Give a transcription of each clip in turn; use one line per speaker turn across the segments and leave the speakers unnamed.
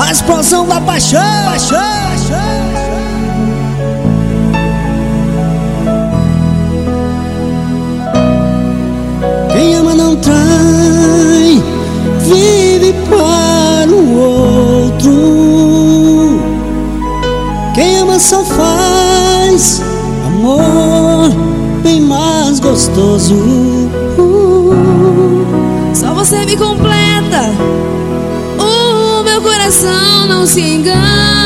A explosão da paixão. Quem ama não trai, vive para o outro. Quem ama só faz amor bem mais gostoso.
Só você me completa, o meu coração não se engana.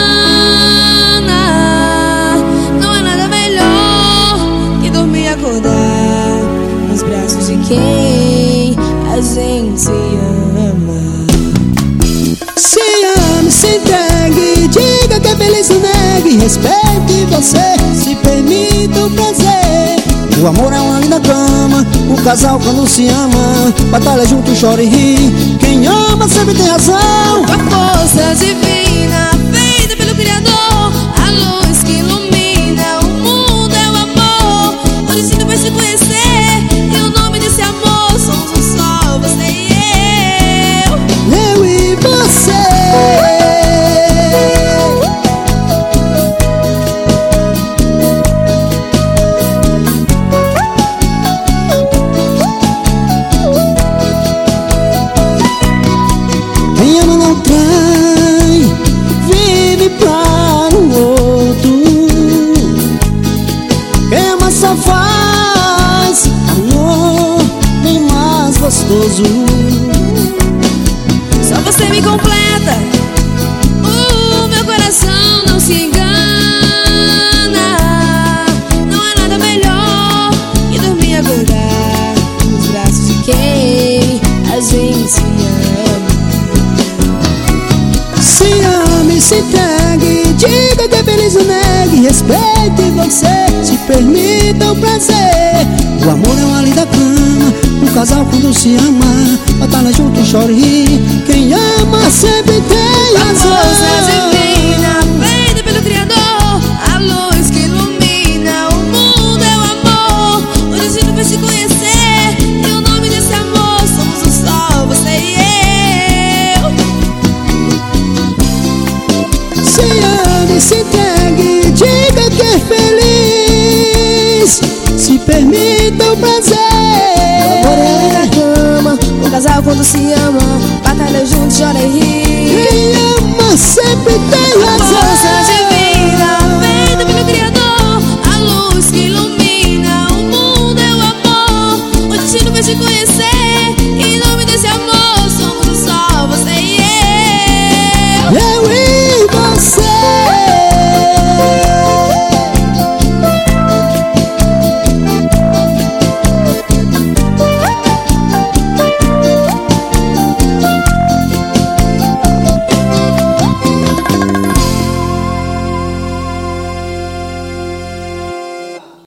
Não há nada melhor que dormir e acordar nos braços de quem a gente se ama.
Se ame, se entregue, diga que é feliz, se negue, respeite você, se permita o prazer. O amor é uma linda cama, o casal quando se ama, batalha junto, chora e ri. Quem ama sempre tem razão.
Com a força divina, feita pelo Criador, a luz que ilumina o mundo é o amor. O destino vai se conhecer, e o nome desse amor somos um só, você e eu.
Eu e você. Quem ama não trai, vive para o outro. Quem ama só faz amor bem mais gostoso.
Só você me completa, o meu coração não se engana. Não há nada melhor que dormir e acordar nos braços de quem a gente se ama.
Se ame, se entregue, diga que é feliz, não negue, respeite você, se permita o prazer. O amor é uma linda cama, um casal quando se ama, batalha junto, chora e ri. Quem ama sempre tem
A
razão.
força divina, feita pelo Criador, a luz que ilumina o mundo é o amor. O destino vai se conhecer, e o nome desse amor somos um só, você e eu.
Se ame, se entregue, diga que é feliz, se permita o prazer.
O amor é na cama, um casal quando se ama, batalha junto, chora e ri.
Quem ama sempre tem
A força
razão.
divina, feita pelo Criador, a luz que ilumina o mundo é o amor. O destino vai se conhecer, e em nome desse amor somos um só, você e eu.
Eu e